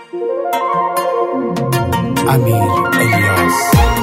امیر الیاس.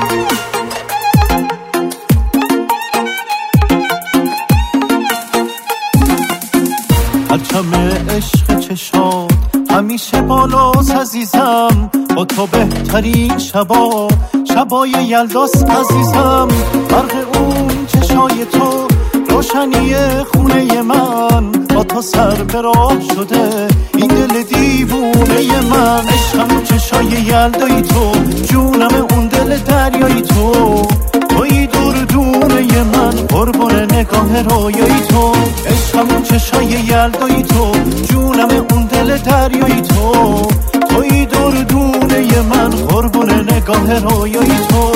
پرچم عشق چشات همیشه بالاست عزیزم، با تو بهترین شبای یلداست عزیزم. برق اون چشای تو روشنی خونه من، با تو سر به راه شده این دل دیوونه من. عشقم چشای یلدای تو، جونم اون دل دریای تو، توی دونه من قربون نگاه رویای تو. عشقم چشای یلدای تو، جونم اون دل دریای تو، توی دونه من قربون نگاه رویای تو.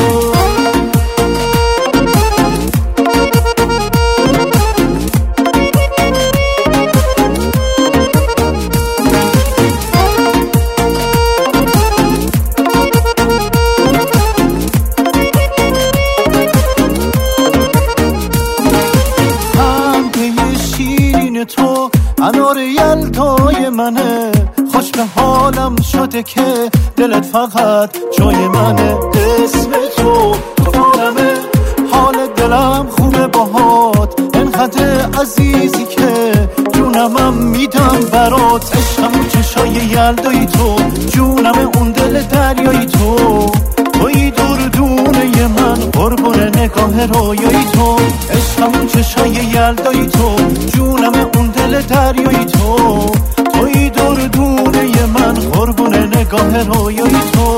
تو انار یلدای منه، خوش به حالم شده که دلت فقط جای منه. اسم تو عالمه، حال دلم خوبه باهات، انقدر عزیزی که جونمم میدم برات. عشقم چشای یلدای تو، جونم اون دل دریای تو، توی دونه من قربون نگاه رویای تو. عشقم چشای یلدای تو، جونم اون دل دریای تو، توی دونه من قربون نگاه رویای تو.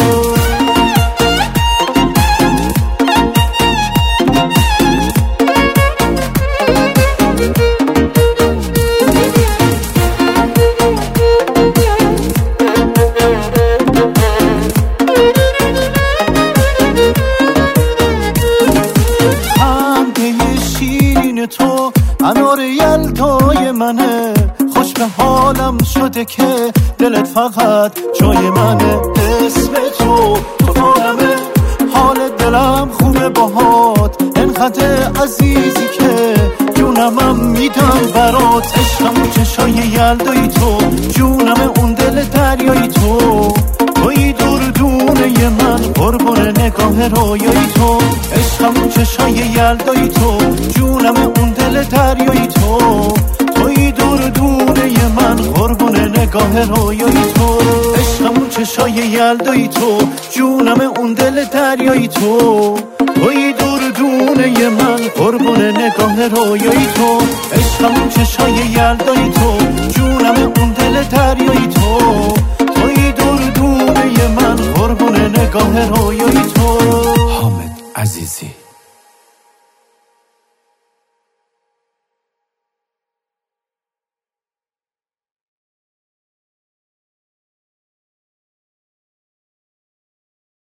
تو انار یلدای منه، خوش به حالم شده که دلت فقط جای منه. اسم تو عالمه، حال دلم خوبه باهات، انقدر عزیزی که جونمم میدم برات. عشقم چشای یلدای تو، جونم اون دل دریای تو، توی دونه من قربون نگاه رویای تو. عشقم چشای یلدای تو، جونم اون دل دریای تو، توی دونه من قربون نگاه رویای تو. عشقم چشای یلدای تو، جونم اون دل دریای تو، توی دونه من قربون نگاه رویای تو. عشقم چشای یلدای تو، جونم اون دل دریای تو، توی دونه من قربون نگاه رویای تو.